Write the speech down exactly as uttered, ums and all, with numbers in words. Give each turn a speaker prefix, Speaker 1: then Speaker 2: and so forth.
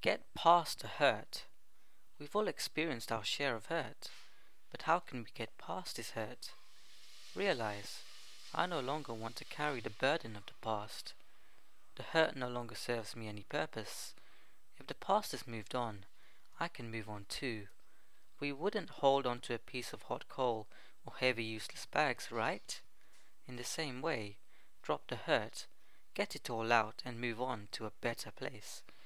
Speaker 1: Get past the hurt. We've all experienced our share of hurt, but how can we get past this hurt? Realize, I no longer want to carry the burden of the past. The hurt no longer serves me any purpose. If the past has moved on, I can move on too. We wouldn't hold on to a piece of hot coal or heavy useless bags, right? In the same way, drop the hurt, get it all out and move on to a better place.